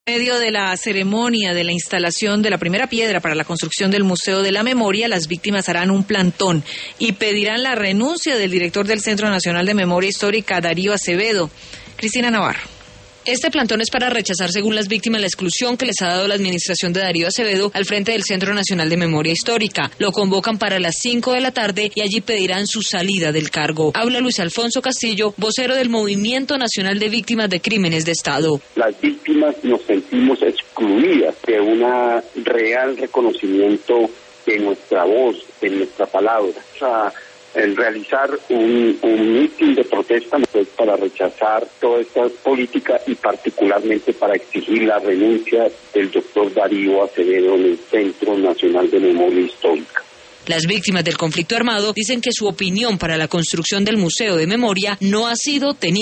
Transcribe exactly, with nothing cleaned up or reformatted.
En medio de la ceremonia de la instalación de la primera piedra para la construcción del Museo de la Memoria, las víctimas harán un plantón y pedirán la renuncia del director del Centro Nacional de Memoria Histórica, Darío Acevedo. Cristina Navarro. Este plantón es para rechazar, según las víctimas, la exclusión que les ha dado la administración de Darío Acevedo al frente del Centro Nacional de Memoria Histórica. Lo convocan para las cinco de la tarde y allí pedirán su salida del cargo. Habla Luis Alfonso Castillo, vocero del Movimiento Nacional de Víctimas de Crímenes de Estado. Las víctimas nos sentimos excluidas de un real reconocimiento de nuestra voz, de nuestra palabra. O sea, el realizar un, un mitin de protesta pues, para rechazar toda esta política y particularmente para exigir la renuncia del doctor Darío Acevedo en el Centro Nacional de Memoria Histórica. Las víctimas del conflicto armado dicen que su opinión para la construcción del Museo de Memoria no ha sido tenida